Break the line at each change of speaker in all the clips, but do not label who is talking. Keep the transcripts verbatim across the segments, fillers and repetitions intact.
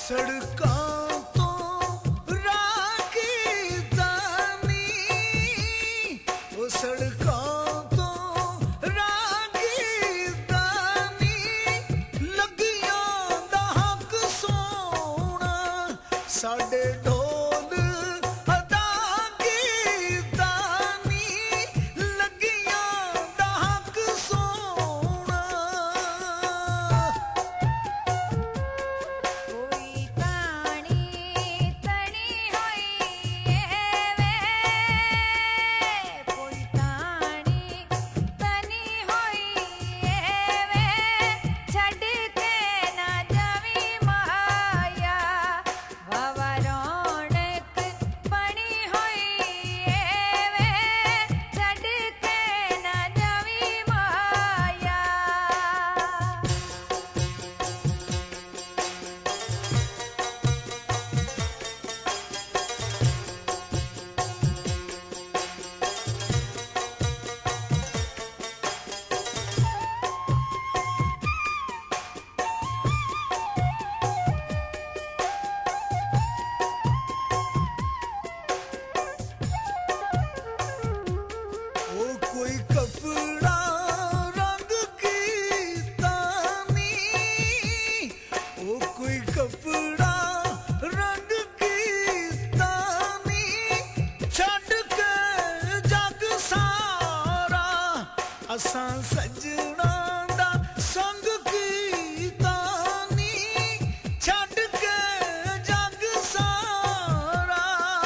सड़कां तो राखी दानी, ओ सड़कां तो राखी दानी, लगियां दा हक सोना साडे ढोल अदा कीतानी, लगियां दा हक सोना।
कोई ताणी तणी होई वे, कोई ताणी तनी होई वे, छड़ के ना जावी माया, वावा रौनक बनी होई वे, छड़ के ना जावी माया।
ओ कोई कपड़ा रंग की तानी, ओ कोई कपड़ा रंग की तानी, छड़ के जग सारा असां सजना दा संग की तानी, छड़ के जग सारा।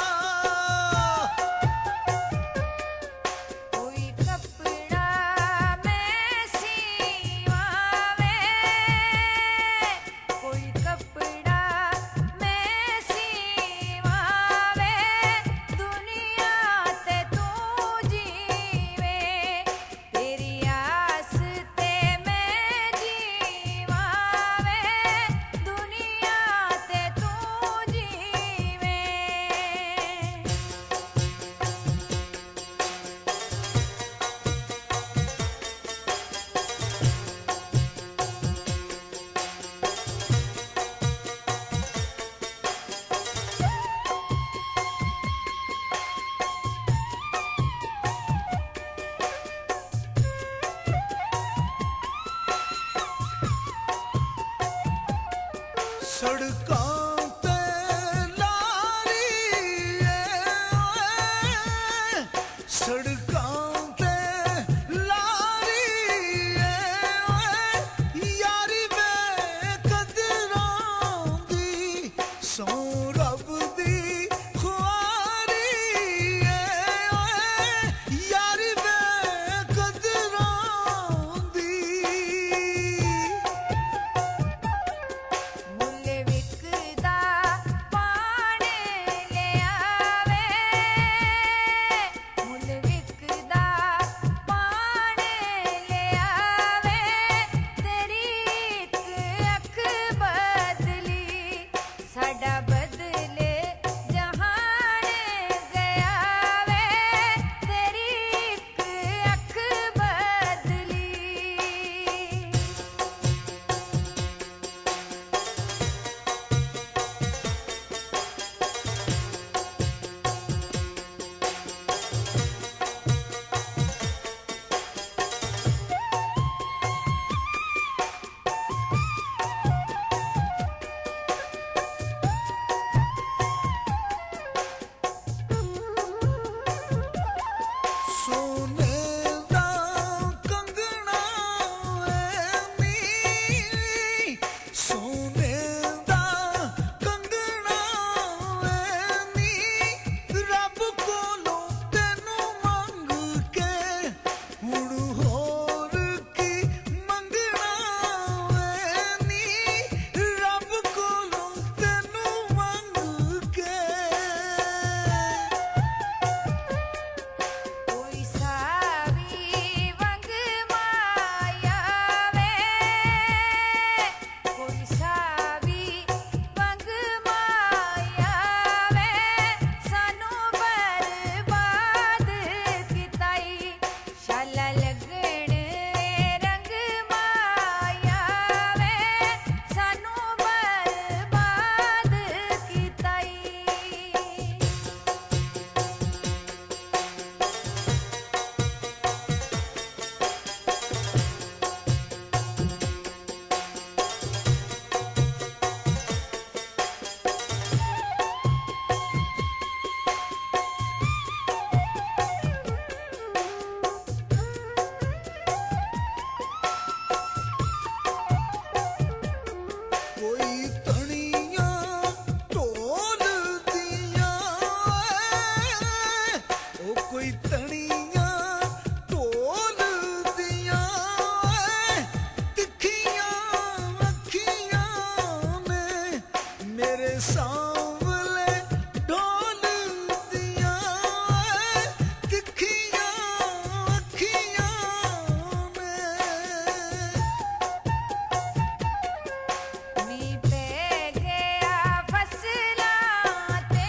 कोई कपड़ा मैं सीवावे, कोई कपड़ा
सांवले ढोल दिया तिखियां अखियां ने
नी पे गया फसलां ते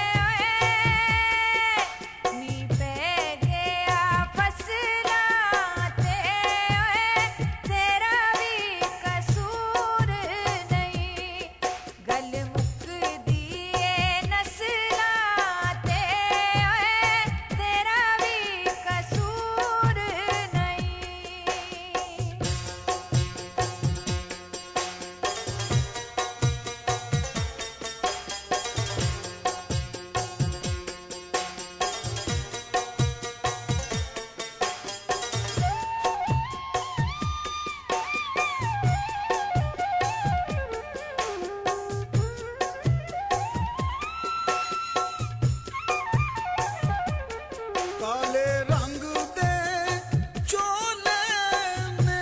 नी पे गया फसलां ते तेरा भी कसूर नहीं गल मुकदी ए नस्लां ते तेरा भी कसूर नहीं
काले रंग दे चोले ने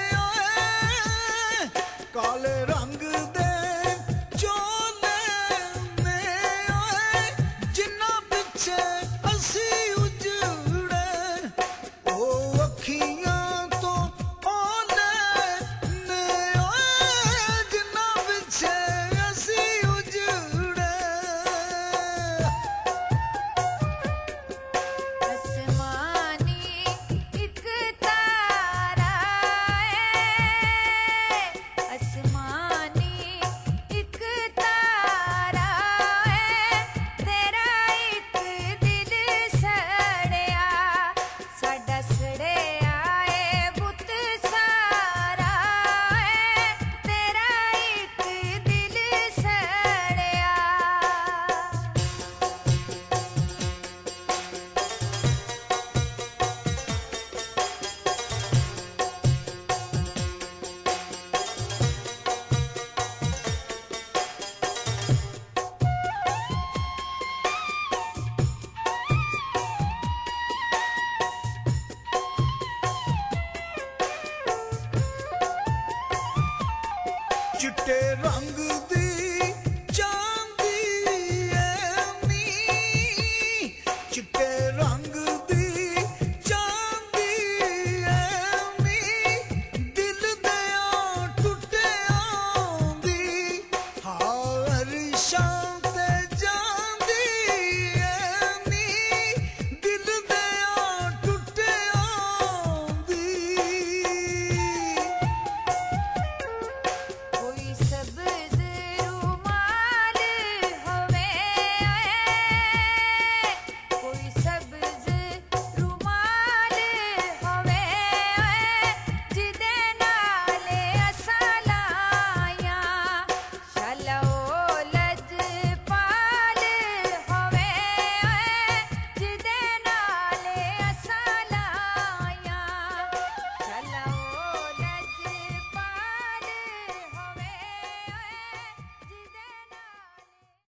ओए काले रंग दे चोले ने ओए जिन्ना पिछे असी उजड़े ओ अखियां तो ओले ने ओए जिन्ना पिछे असी उजड़े
आसमानी एक तारा है आसमानी एक तारा है तेरा एक दिल सड़िया साडा सड़िया है बुत सारा है तेरा एक दिल सड़िया
चिट्टे रंग दी